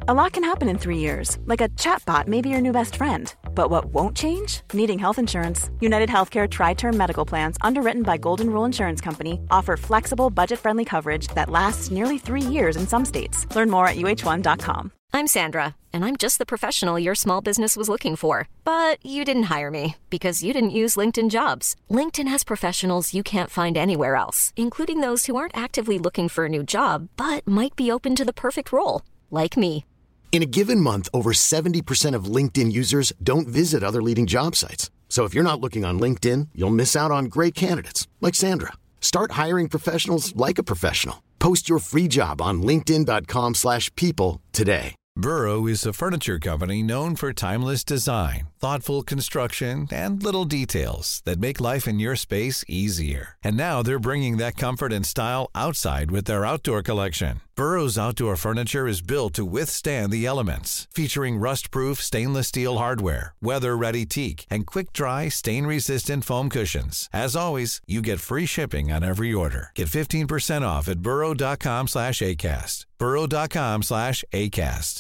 A lot can happen in 3 years, like a chatbot may be your new best friend. But what won't change? Needing health insurance. United Healthcare Tri-Term Medical Plans, underwritten by Golden Rule Insurance Company, offer flexible, budget-friendly coverage that lasts nearly 3 years in some states. Learn more at uh1.com. I'm Sandra, and I'm just the professional your small business was looking for. But you didn't hire me because you didn't use LinkedIn Jobs. LinkedIn has professionals you can't find anywhere else, including those who aren't actively looking for a new job, but might be open to the perfect role, like me. In a given month, over 70% of LinkedIn users don't visit other leading job sites. So if you're not looking on LinkedIn, you'll miss out on great candidates like Sandra. Start hiring professionals like a professional. Post your free job on linkedin.com/people today. Burrow is a furniture company known for timeless design, thoughtful construction, and little details that make life in your space easier. And now they're bringing that comfort and style outside with their outdoor collection. Burrow's outdoor furniture is built to withstand the elements, featuring rust-proof stainless steel hardware, weather-ready teak, and quick-dry, stain-resistant foam cushions. As always, you get free shipping on every order. Get 15% off at burrow.com/ACAST. burrow.com/ACAST.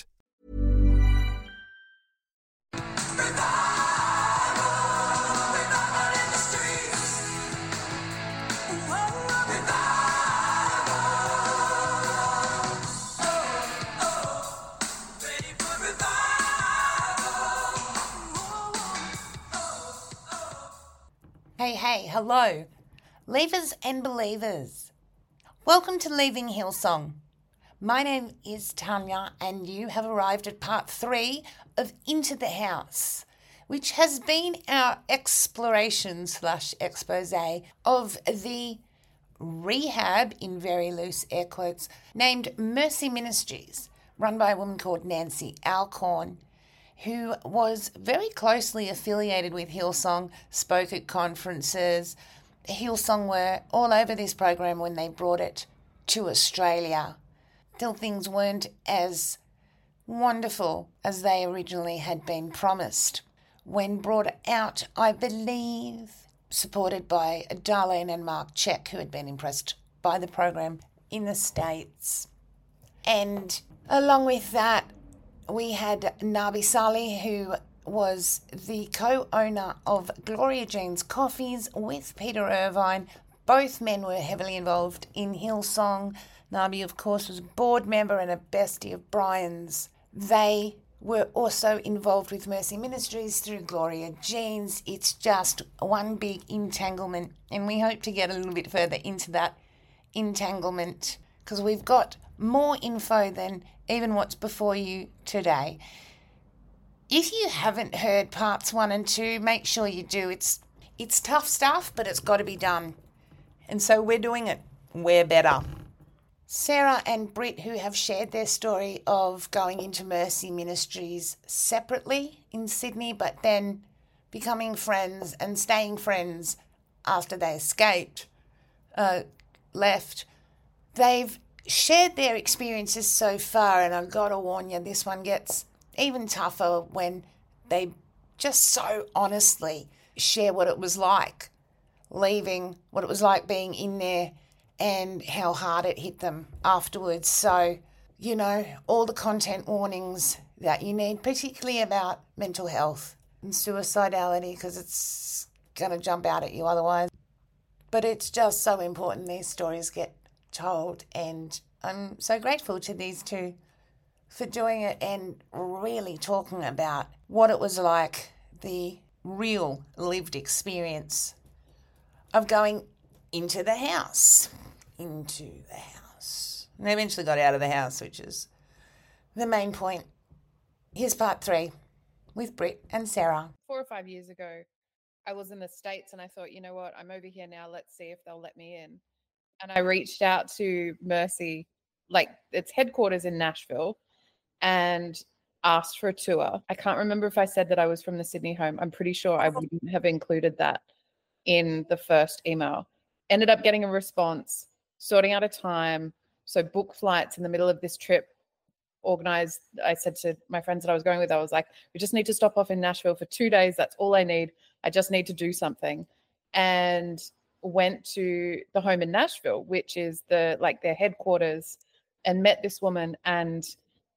Hey, hello, Leavers and Believers. Welcome to Leaving Hillsong. My name is Tanya, and you have arrived at part 3 of Into the House, which has been our exploration / expose of the rehab, in very loose air quotes, named Mercy Ministries, run by a woman called Nancy Alcorn, who was very closely affiliated with Hillsong, spoke at conferences. Hillsong were all over this program when they brought it to Australia. Till things weren't as wonderful as they originally had been promised. When brought out, I believe, supported by Darlene and Mark Check, who had been impressed by the program in the States. And along with that, we had Nabi Saleh, who was the co-owner of Gloria Jean's Coffees with Peter Irvine. Both men were heavily involved in Hillsong. Nabi, of course, was a board member and a bestie of Brian's. They were also involved with Mercy Ministries through Gloria Jean's. It's just one big entanglement, and we hope to get a little bit further into that entanglement because we've got more info than even what's before you today. If you haven't heard parts 1 and 2, make sure you do. It's tough stuff, but it's got to be done. And so we're doing it. We're better. Sarah and Britt, who have shared their story of going into Mercy Ministries separately in Sydney, but then becoming friends and staying friends after they escaped, left. They've shared their experiences so far, and I've got to warn you, this one gets even tougher when they just so honestly share what it was like leaving, what it was like being in there, and how hard it hit them afterwards. So, you know, all the content warnings that you need, particularly about mental health and suicidality, because it's going to jump out at you otherwise. But it's just so important these stories get told, and I'm so grateful to these two for doing it and really talking about what it was like, the real lived experience of going into the house. And they eventually got out of the house, which is the main point. Here's part 3 with Britt and Sarah. 4 or 5 years ago, I was in the States and I thought, you know what, I'm over here now. Let's see if they'll let me in. And I reached out to Mercy, like its headquarters in Nashville, and asked for a tour. I can't remember if I said that I was from the Sydney home. I'm pretty sure I wouldn't have included that in the first email. Ended up getting a response, sorting out a time. So book flights in the middle of this trip, organized. I said to my friends that I was going with, I was like, we just need to stop off in Nashville for 2 days. That's all I need. I just need to do something. And went to the home in Nashville, which is their headquarters, and met this woman. And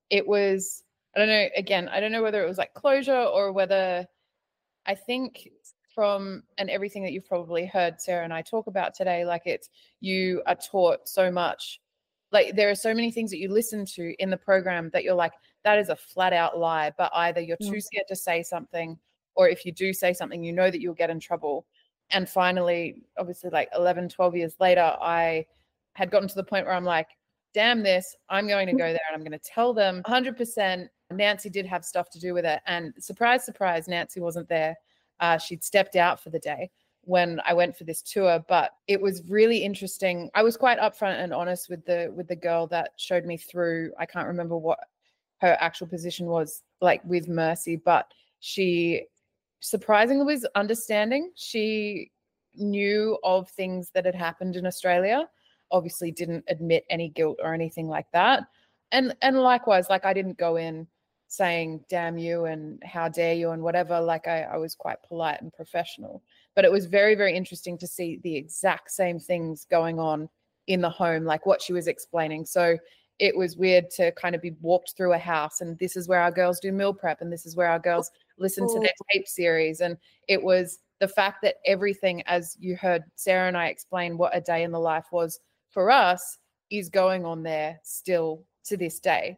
it was, I don't know, again, I don't know whether it was like closure or whether, I think and everything that you've probably heard Sarah and I talk about today, like you are taught so much, like there are so many things that you listen to in the program that you're like, that is a flat out lie, but either you're too scared to say something, or if you do say something, you know that you'll get in trouble. And finally, obviously like 11, 12 years later, I had gotten to the point where I'm like, damn this, I'm going to go there and I'm going to tell them 100%. Nancy did have stuff to do with it. And surprise, surprise, Nancy wasn't there. She'd stepped out for the day when I went for this tour, but it was really interesting. I was quite upfront and honest with the girl that showed me through. I can't remember what her actual position was like with Mercy, but she surprisingly was understanding. She knew of things that had happened in Australia, obviously didn't admit any guilt or anything like that. And likewise, like I didn't go in saying damn you and how dare you and whatever. Like I was quite polite and professional, but it was very, very interesting to see the exact same things going on in the home, like what she was explaining. So it was weird to kind of be walked through a house and this is where our girls do meal prep and this is where our girls listen to their tape series. And it was the fact that everything, as you heard Sarah and I explain what a day in the life was for us, is going on there still to this day.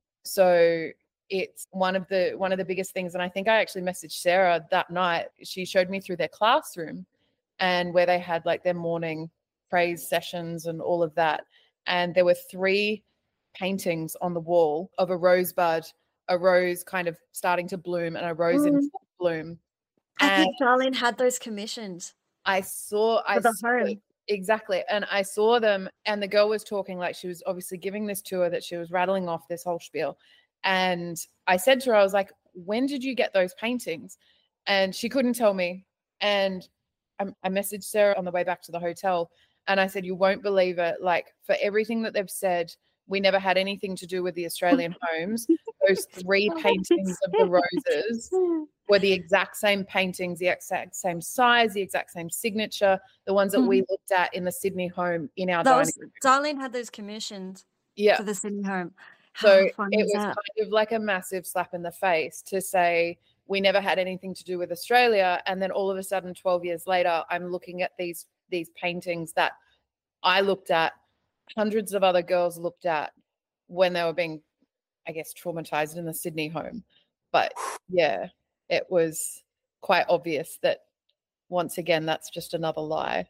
So it's one of the biggest things. And I think I actually messaged Sarah that night. She showed me through their classroom and where they had like their morning praise sessions and all of that. And there were 3 paintings on the wall of a rosebud, a rose kind of starting to bloom, and a rose in full bloom. I think Darlene had those commissioned. I saw it, exactly. And I saw them, and the girl was talking like she was obviously giving this tour that she was rattling off this whole spiel. And I said to her, I was like, when did you get those paintings? And she couldn't tell me. And I messaged Sarah on the way back to the hotel and I said, you won't believe it. Like for everything that they've said, we never had anything to do with the Australian homes. Those 3 paintings of the roses were the exact same paintings, the exact same size, the exact same signature, the ones that we looked at in the Sydney home in our dining room. Darlene had those commissioned for the Sydney home. So it was kind of like a massive slap in the face to say we never had anything to do with Australia. And then all of a sudden, 12 years later, I'm looking at these paintings that I looked at, hundreds of other girls looked at when they were being, I guess, traumatized in the Sydney home. But yeah, it was quite obvious that once again, that's just another lie.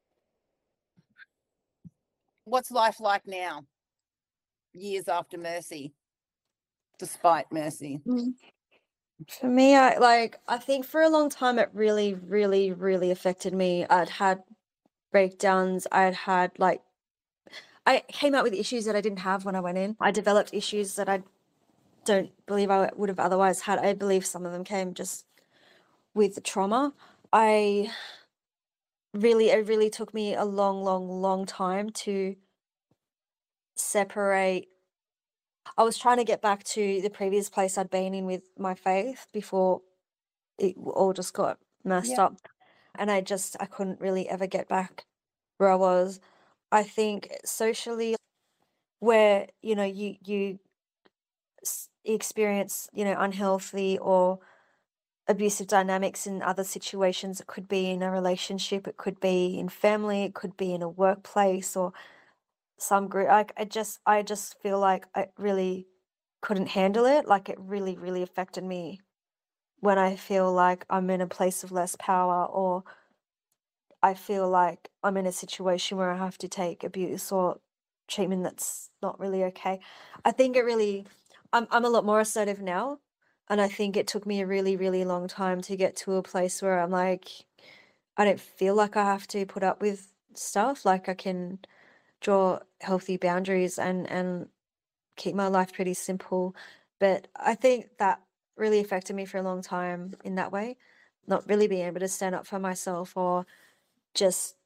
What's life like now, years after Mercy, despite Mercy? For me, I think for a long time it really, really, really affected me. I'd had breakdowns. I came out with issues that I didn't have when I went in. I developed issues that I don't believe I would have otherwise had. I believe some of them came just with the trauma. It really took me a long, long, long time to separate. I was trying to get back to the previous place I'd been in with my faith before it all just got messed up. And I couldn't really ever get back where I was. I think socially, where, you experience, unhealthy or abusive dynamics in other situations. It could be in a relationship, it could be in family, it could be in a workplace or some group. I just feel like I really couldn't handle it. Like it really, really affected me when I feel like I'm in a place of less power, or I feel like I'm in a situation where I have to take abuse or treatment that's not really okay. I think I'm a lot more assertive now. And I think it took me a really, really long time to get to a place where I'm like, I don't feel like I have to put up with stuff. Like I can draw healthy boundaries and keep my life pretty simple. But I think that really affected me for a long time in that way, not really being able to stand up for myself or just,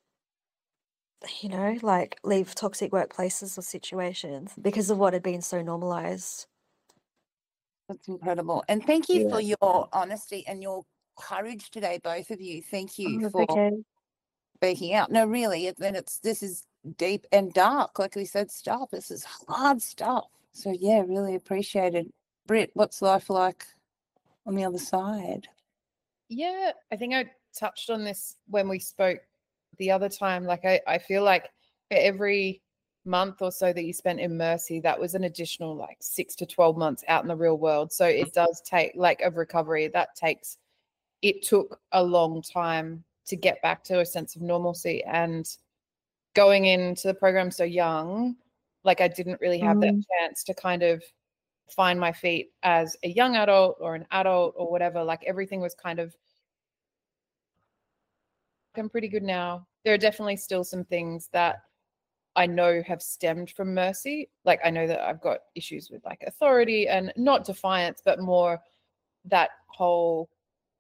like leave toxic workplaces or situations because of what had been so normalized. That's incredible. And thank you for your honesty and your courage today, both of you. Thank you for speaking out. No, really, this is deep and dark, like we said, stuff. This is hard stuff. So, yeah, really appreciated. Britt, what's life like on the other side? Yeah, I think I touched on this when we spoke the other time. Like, I feel like for every month or so that you spent in Mercy, that was an additional like 6 to 12 months out in the real world. So it does take like of recovery. It took a long time to get back to a sense of normalcy. And going into the program so young, like I didn't really have that chance to kind of find my feet as a young adult or an adult or whatever. Like everything was kind of, I'm pretty good now. There are definitely still some things that I know have stemmed from Mercy. Like I know that I've got issues with like authority and not defiance, but more that whole,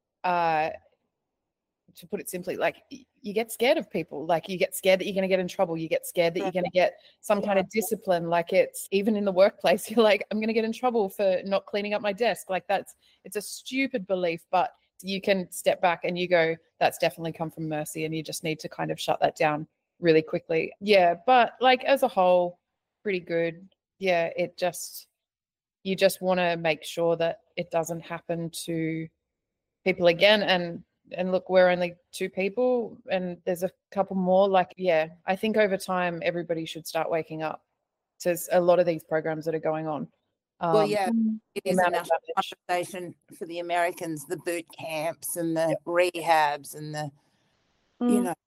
to put it simply, like you get scared of people. Like you get scared that you're going to get in trouble. You get scared that you're going to get some kind of discipline. Like it's even in the workplace, you're like, I'm going to get in trouble for not cleaning up my desk. Like it's a stupid belief, but you can step back and you go, that's definitely come from Mercy. And you just need to kind of shut that down really quickly. Yeah. But like as a whole, pretty good. Yeah. You just want to make sure that it doesn't happen to people again. And look, we're only 2 people and there's a couple more. Like, yeah, I think over time, everybody should start waking up to a lot of these programs that are going on. Well, yeah, it is a national conversation for the Americans, the boot camps and the rehabs and the, you know,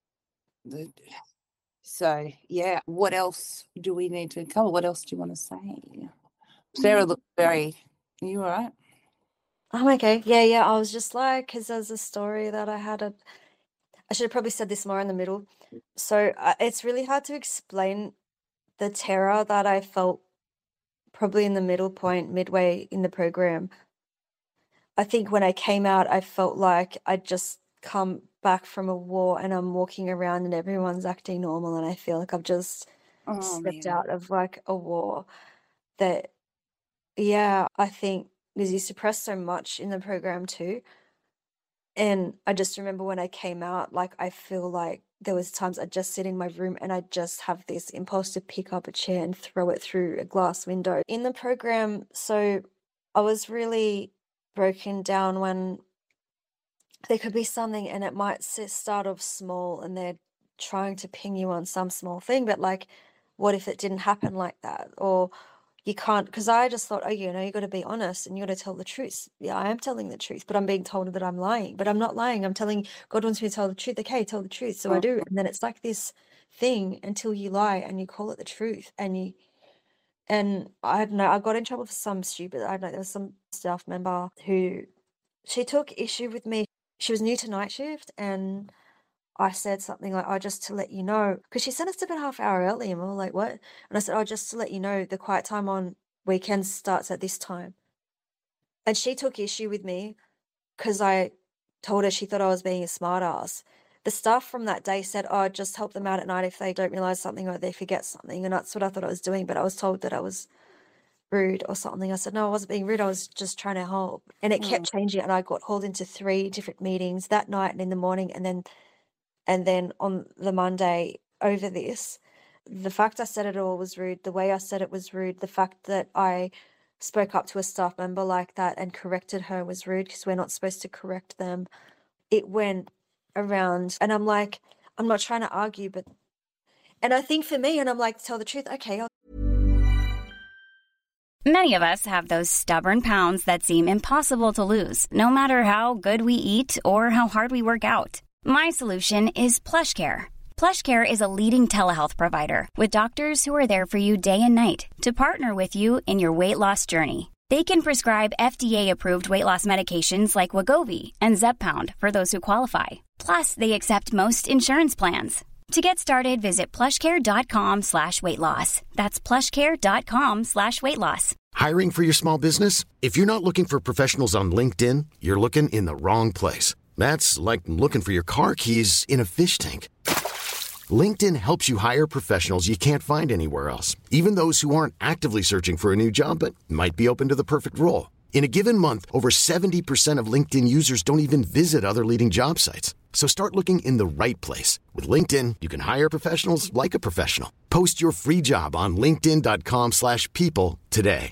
so, yeah, what else do we need to cover? What else do you want to say? Sarah looked are you all right? I'm okay. Yeah. I was just like, because there's a story that I should have probably said this more in the middle. So it's really hard to explain the terror that I felt probably in the middle point, midway in the program. I think when I came out, I felt like I'd just come back from a war and I'm walking around and everyone's acting normal. And I feel like I've just stepped out of like a war that, yeah, I think Lizzie suppressed so much in the program too. And I just remember when I came out, like I feel like there was times I'd just sit in my room and I'd just have this impulse to pick up a chair and throw it through a glass window. In the program, so I was really broken down when there could be something and it might start off small and they're trying to ping you on some small thing, but like, what if it didn't happen like that? Or you can't, because I just thought, you got to be honest and you got to tell the truth. Yeah, I am telling the truth, but I'm being told that I'm lying, but I'm not lying. I'm telling, God wants me to tell the truth. Okay, tell the truth. So I do. And then it's like this thing until you lie and you call it the truth. And I don't know, I got in trouble for some stupid, I don't know, there was some staff member who, she took issue with me. She was new to night shift and I said something like, just to let you know, because she sent us about half hour early and we were like, what? And I said, just to let you know, the quiet time on weekends starts at this time. And she took issue with me because I told her she thought I was being a smart ass. The staff from that day said, just help them out at night if they don't realize something or they forget something. And that's what I thought I was doing. But I was told that I was rude or something. I said, no, I wasn't being rude. I was just trying to help. And it kept changing. And I got called into 3 different meetings that night and in the morning. And then on the Monday over this, the fact I said it all was rude. The way I said it was rude. The fact that I spoke up to a staff member like that and corrected her was rude because we're not supposed to correct them. It went around and I'm like, I'm not trying to argue, and I think for me, and I'm like, tell the truth. Okay. Many of us have those stubborn pounds that seem impossible to lose, no matter how good we eat or how hard we work out. My solution is PlushCare. PlushCare is a leading telehealth provider with doctors who are there for you day and night to partner with you in your weight loss journey. They can prescribe FDA-approved weight loss medications like Wegovy and Zepbound for those who qualify. Plus, they accept most insurance plans. To get started, visit plushcare.com/weightloss. That's plushcare.com/weightloss. Hiring for your small business? If you're not looking for professionals on LinkedIn, you're looking in the wrong place. That's like looking for your car keys in a fish tank. LinkedIn helps you hire professionals you can't find anywhere else, even those who aren't actively searching for a new job but might be open to the perfect role. In a given month, over 70% of LinkedIn users don't even visit other leading job sites. So start looking in the right place. With LinkedIn, you can hire professionals like a professional. Post your free job on linkedin.com/people today.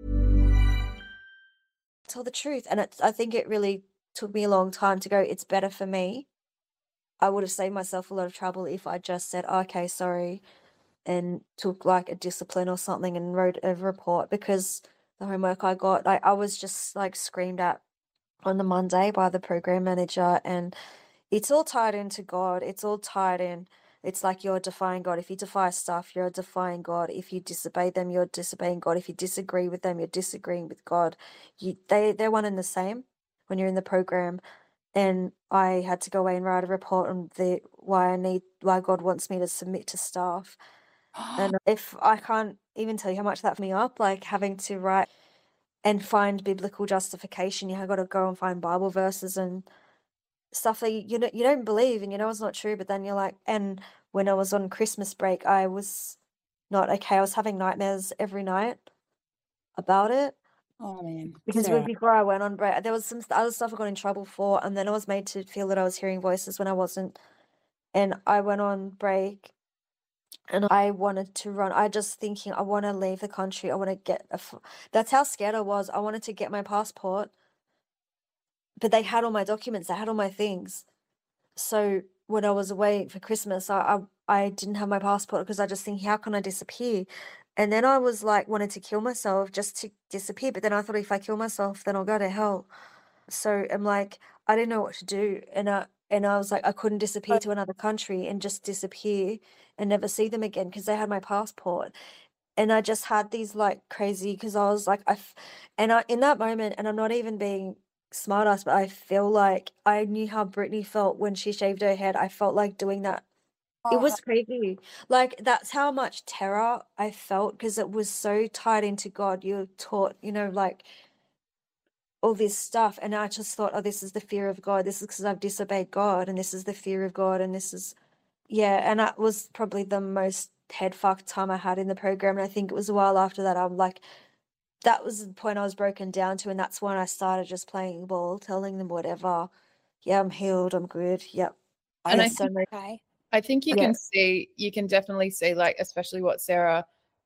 Tell the truth. And I think it really took me a long time to go, it's better for me. I would have saved myself a lot of trouble if I just said, okay, sorry, and took like a discipline or something and wrote a report, because the homework I got, I was just like screamed at on the Monday by the program manager, and it's all tied into God. It's all tied in. It's like you're defying God. If you defy stuff, you're defying God. If you disobey them, you're disobeying God. If you disagree with them, you're disagreeing with God. They're one and the same when you're in the program. And I had to go away and write a report on why God wants me to submit to staff. And if I can't even tell you how much that for me up, like having to write and find biblical justification, got to go and find Bible verses and stuff that you don't believe, and it's not true, but then you're like. And when I was on Christmas break, I was not okay. I was having nightmares every night about it. Oh man. Because Sarah. before I went on break, there was some other stuff I got in trouble for, and then I was made to feel that I was hearing voices when I wasn't. And I went on break, and I wanted to run. I just thinking, I want to leave the country. I want to get that's how scared I was. I wanted to get my passport, but they had all my documents. They had all my things. So when I was away for Christmas, I didn't have my passport because I just think, how can I disappear? And then I was like, wanted to kill myself just to disappear. But then I thought, if I kill myself, then I'll go to hell. So I'm like, I didn't know what to do. And I was like, I couldn't disappear to another country and just disappear and never see them again because they had my passport. And I just had these like crazy, because I was like, in that moment, and I'm not even being smart ass, but I feel like I knew how Brittany felt when she shaved her head. I felt like doing that. It was crazy. Like, that's how much terror I felt, because it was so tied into God. You're taught, like all this stuff. And I just thought, oh, this is the fear of God. This is because I've disobeyed God. And this is the fear of God. And this is, and that was probably the most head fucked time I had in the program. And I think it was a while after that, I'm like, that was the point I was broken down to. And that's when I started just playing ball, telling them whatever. Yeah, I'm healed. I'm good. Yep. And I I think you can definitely see, like, especially what Sarah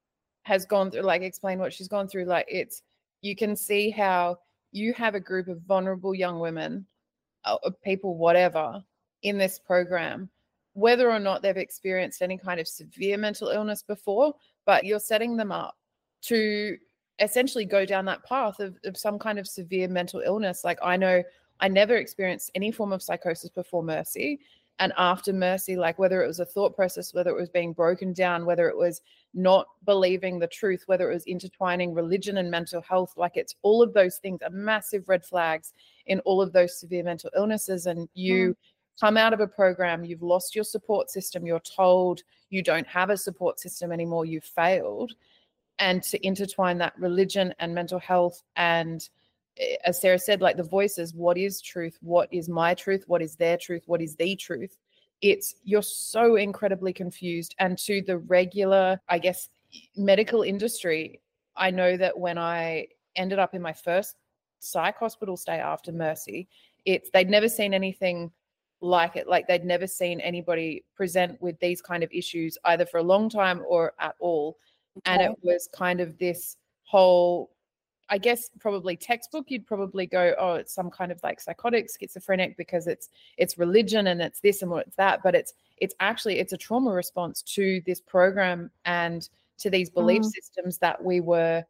has gone through, like, explain what she's gone through. Like, you can see how you have a group of vulnerable young women, people, whatever, in this program, whether or not they've experienced any kind of severe mental illness before, but you're setting them up to essentially go down that path of some kind of severe mental illness. Like, I know I never experienced any form of psychosis before Mercy. And after Mercy, like, whether it was a thought process, whether it was being broken down, whether it was not believing the truth, whether it was intertwining religion and mental health, like, it's all of those things are massive red flags in all of those severe mental illnesses. And you come out of a program, you've lost your support system, you're told you don't have a support system anymore, you've failed. And to intertwine that religion and mental health, and as Sarah said, like, the voices, what is truth? What is my truth? What is their truth? What is the truth? You're so incredibly confused. And to the regular, I guess, medical industry, I know that when I ended up in my first psych hospital stay after Mercy, they'd never seen anything like it. Like, they'd never seen anybody present with these kind of issues either for a long time or at all. And it was kind of this whole, I guess, probably textbook, you'd probably go, oh, it's some kind of like psychotic, schizophrenic, because it's religion and it's this and it's that. But it's actually a trauma response to this program and to these belief systems that were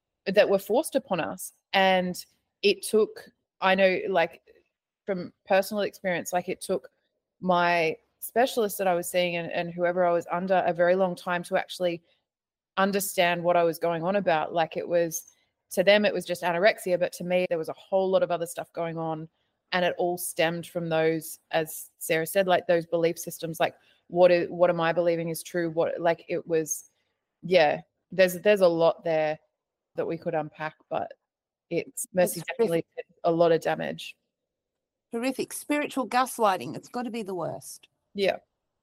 forced upon us. And it took, I know, like, from personal experience, like, it took my specialist that I was seeing and whoever I was under a very long time to actually understand what I was going on about. Like, it was, to them, it was just anorexia, but to me, there was a whole lot of other stuff going on. And it all stemmed from those, as Sarah said, like, those belief systems, like, what am I believing is true? Like, it was, there's a lot there that we could unpack, but Mercy definitely did a lot of damage. Horrific. Spiritual gaslighting. It's got to be the worst. Yeah.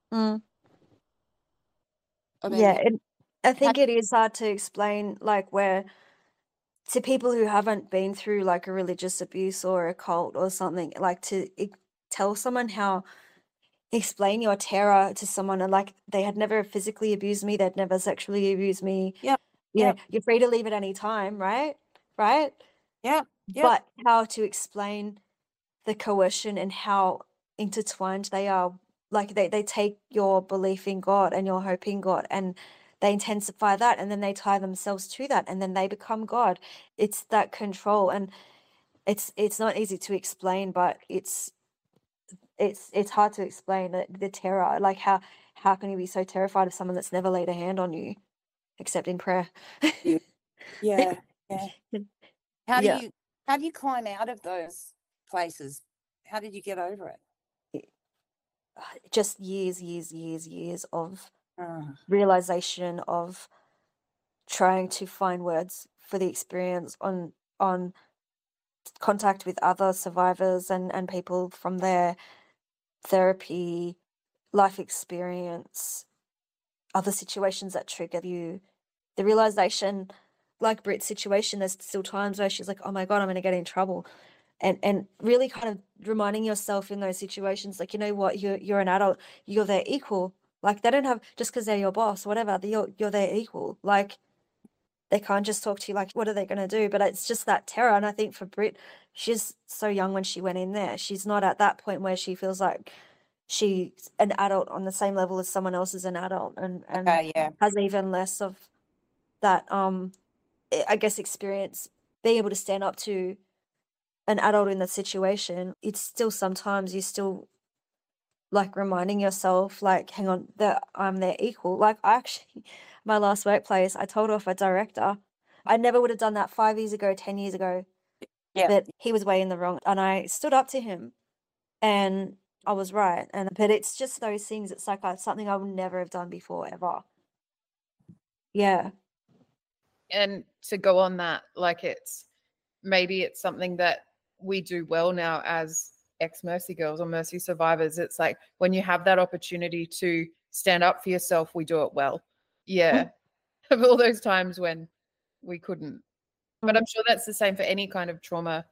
I think it is hard to explain, like, where to people who haven't been through like a religious abuse or a cult or something, like to tell someone explain your terror to someone, and like they had never physically abused me, they'd never sexually abused me. Yep. Yeah, Yep. you're free to leave at any time, right? Right? Yep. Yep. But how to explain the coercion and how intertwined they are. Like they take your belief in God and your hope in God, and they intensify that, and then they tie themselves to that, and then they become God. It's that control, and it's not easy to explain, but it's hard to explain the terror. Like how can you be so terrified of someone that's never laid a hand on you except in prayer? Yeah. Yeah. How Yeah. do you climb out of those places? How did you get over it? Just years of Ah. realization, of trying to find words for the experience, on contact with other survivors and people from their therapy, life experience, other situations that trigger you. The realization, like Brit's situation, there's still times where she's like, oh my God, I'm going to get in trouble. And really kind of reminding yourself in those situations, like, you know what, you're an adult, you're their equal. Like they don't have, just because they're your boss, whatever, you're their equal. Like they can't just talk to you like, what are they going to do? But it's just that terror. And I think for Brit, she's so young when she went in there. She's not at that point where she feels like she's an adult on the same level as someone else is an adult, and Yeah. has even less of that, I guess, experience being able to stand up to an adult in the situation. It's still sometimes you still like reminding yourself, like, hang on, that I'm their equal. Like I actually, my last workplace, I told off a director. I never would have done that 5 years ago, 10 years ago. Yeah. That he was way in the wrong, and I stood up to him, and I was right. But it's just those things. It's like something I would never have done before ever. Yeah. And to go on that, like maybe it's something that we do well now as ex-Mercy girls or Mercy survivors. It's like when you have that opportunity to stand up for yourself, we do it well. Yeah. Of all those times when we couldn't. But I'm sure that's the same for any kind of trauma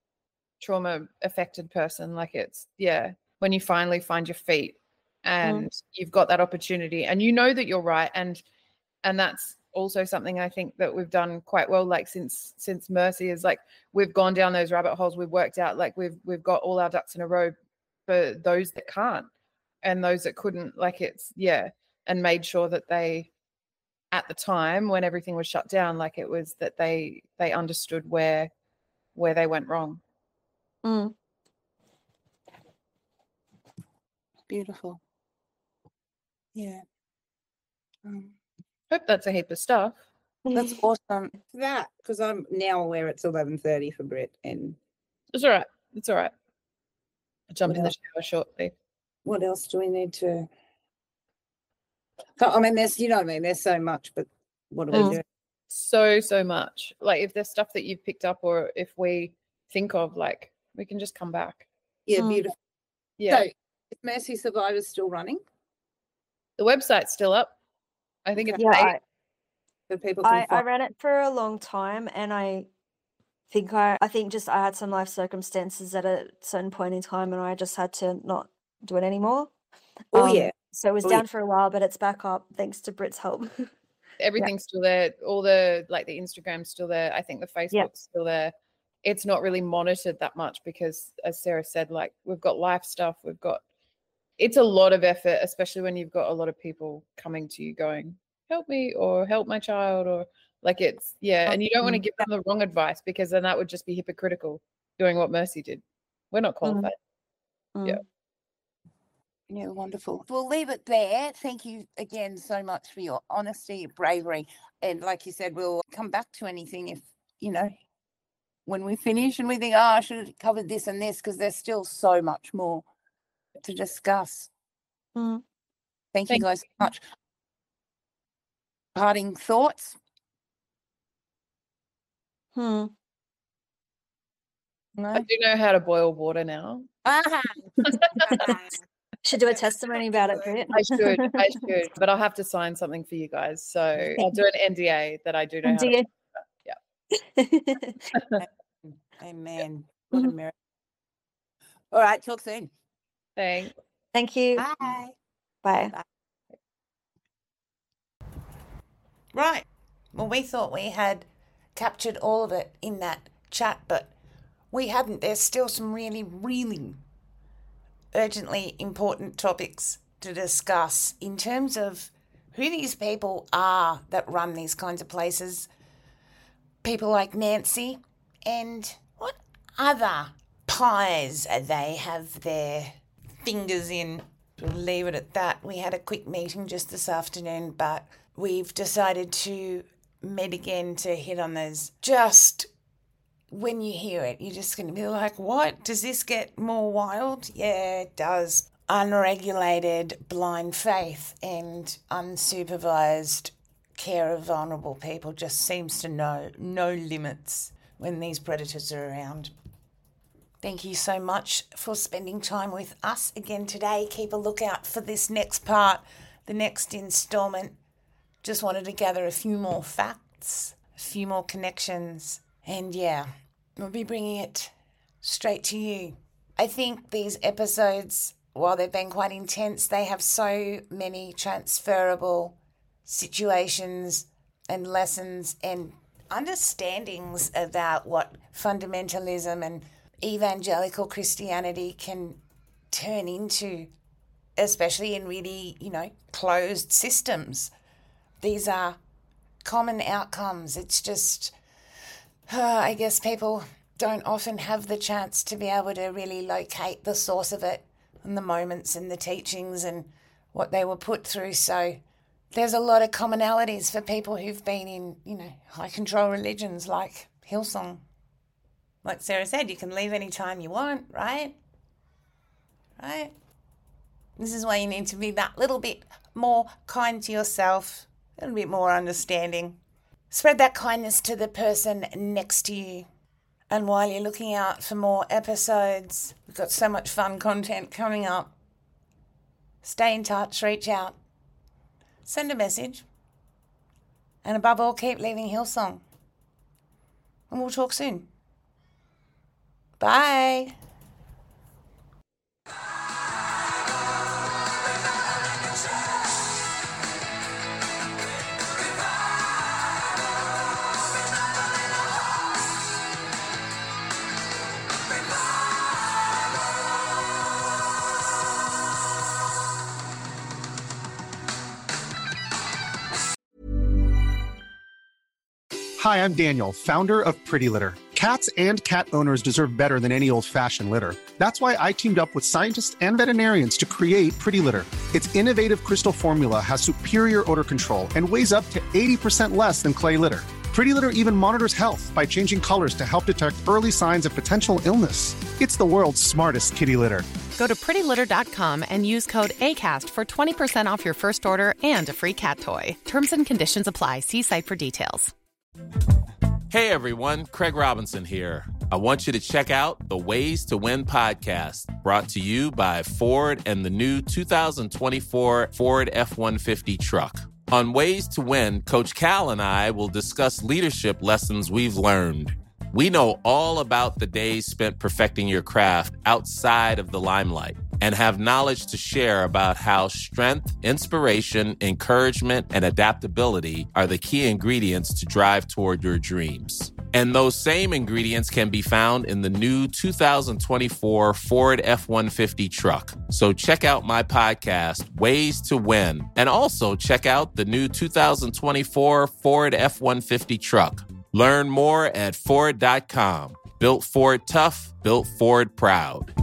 affected person. Like it's, yeah, when you finally find your feet and you've got that opportunity and you know that you're right. And that's also something I think that we've done quite well, like since Mercy, is like we've gone down those rabbit holes. We've worked out, like we've got all our ducks in a row for those that can't and those that couldn't. Like it's, yeah, and made sure that they, at the time when everything was shut down, like it was that they understood where they went wrong. Beautiful. Yeah. Hope that's a heap of stuff. That's awesome. That, because I'm now aware it's 11:30 for Brit, and It's all right. It's all right. I'll jump in the shower shortly. What else do we need to? I mean, there's, you know what I mean, there's so much, but what do we do? So much. Like if there's stuff that you've picked up, or if we think of, like, we can just come back. Yeah, beautiful. Yeah. So, is Mercy Survivors still running? The website's still up. I think it's so people I can ran it for a long time, and I think just I had some life circumstances at a certain point in time, and I just had to not do it anymore. So it was down for a while, but it's back up thanks to Brit's help. Everything's still there. All the, like, the Instagram's still there. I think the Facebook's still there. It's not really monitored that much because, as Sarah said, like, we've got life stuff. It's a lot of effort, especially when you've got a lot of people coming to you going, help me, or help my child, or like it's, and you don't want to give them the wrong advice, because then that would just be hypocritical, doing what Mercy did. We're not qualified. Yeah, wonderful. We'll leave it there. Thank you again so much for your honesty, your bravery. And like you said, we'll come back to anything if, you know, when we finish and we think, I should have covered this and this, because there's still so much more to discuss. Thank you guys so much. Parting thoughts? No? I do know how to boil water now. Should do a testimony about it, Brit. I should, but I'll have to sign something for you guys. So I'll do an NDA that I do know how to. Yeah. Amen. What a miracle. All right, talk soon. Thanks. Thank you. Bye. Bye. Right. Well, we thought we had captured all of it in that chat, but we hadn't. There's still some really, really urgently important topics to discuss in terms of who these people are that run these kinds of places. People like Nancy, and what other pies they have their fingers in. We'll leave it at that. We had a quick meeting just this afternoon, but we've decided to meet again to hit on those. Just when you hear it, you're just going to be like, what? Does this get more wild? Yeah, it does. Unregulated blind faith and unsupervised care of vulnerable people just seems to know no limits when these predators are around. Thank you so much for spending time with us again today. Keep a lookout for this next part, the next instalment. Just wanted to gather a few more facts, a few more connections, and yeah, we'll be bringing it straight to you. I think these episodes, while they've been quite intense, they have so many transferable situations and lessons and understandings about what fundamentalism and evangelical Christianity can turn into, especially in really, closed systems. These are common outcomes. It's just, I guess people don't often have the chance to be able to really locate the source of it and the moments and the teachings and what they were put through. So there's a lot of commonalities for people who've been in, high control religions like Hillsong. Like Sarah said, you can leave any time you want, right? Right? This is why you need to be that little bit more kind to yourself, a little bit more understanding. Spread that kindness to the person next to you. And while you're looking out for more episodes, we've got so much fun content coming up. Stay in touch, reach out, send a message. And above all, keep leaving Hillsong. And we'll talk soon. Bye. Hi, I'm Daniel, founder of Pretty Litter. Cats and cat owners deserve better than any old-fashioned litter. That's why I teamed up with scientists and veterinarians to create Pretty Litter. Its innovative crystal formula has superior odor control and weighs up to 80% less than clay litter. Pretty Litter even monitors health by changing colors to help detect early signs of potential illness. It's the world's smartest kitty litter. Go to prettylitter.com and use code ACAST for 20% off your first order and a free cat toy. Terms and conditions apply. See site for details. Hey everyone, Craig Robinson here. I want you to check out the Ways to Win podcast, brought to you by Ford and the new 2024 Ford F-150 truck. On Ways to Win, Coach Cal and I will discuss leadership lessons we've learned. We know all about the days spent perfecting your craft outside of the limelight and have knowledge to share about how strength, inspiration, encouragement, and adaptability are the key ingredients to drive toward your dreams. And those same ingredients can be found in the new 2024 Ford F-150 truck. So check out my podcast, Ways to Win, and also check out the new 2024 Ford F-150 truck. Learn more at Ford.com. Built Ford tough, built Ford proud.